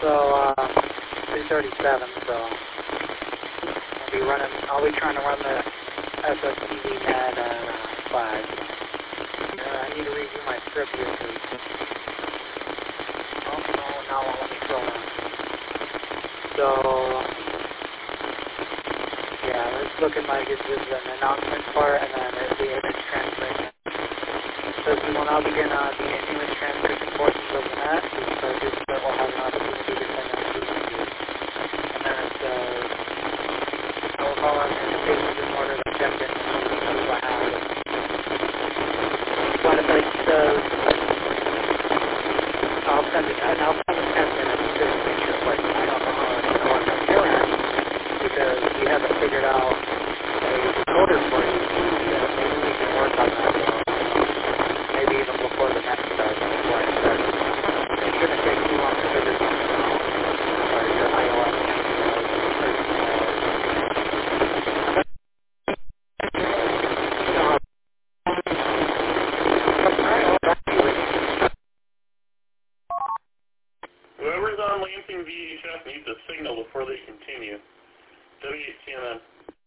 So, 337, so I'll be trying to run the SSTV net at 5. I need to review my script here, please. Oh, no, now let me scroll down. So, yeah, let's look at my, this is an announcement part, and then there's the image transmission. So we will now begin the image transmission portions of the net. This will have an opportunity to send out the and then it says, I will call on stations in order to check in and what happened. But it says, I'll send it 10 minutes just to make sure, like, I don't know how it's going on your end, because we haven't figured out a decoder for you, so maybe we can work on that. Maybe even before the next start, before I start. It shouldn't take too long to figure something out. Or your iOS Whoever's on Lansing VHF needs a signal before they continue. W8CNN.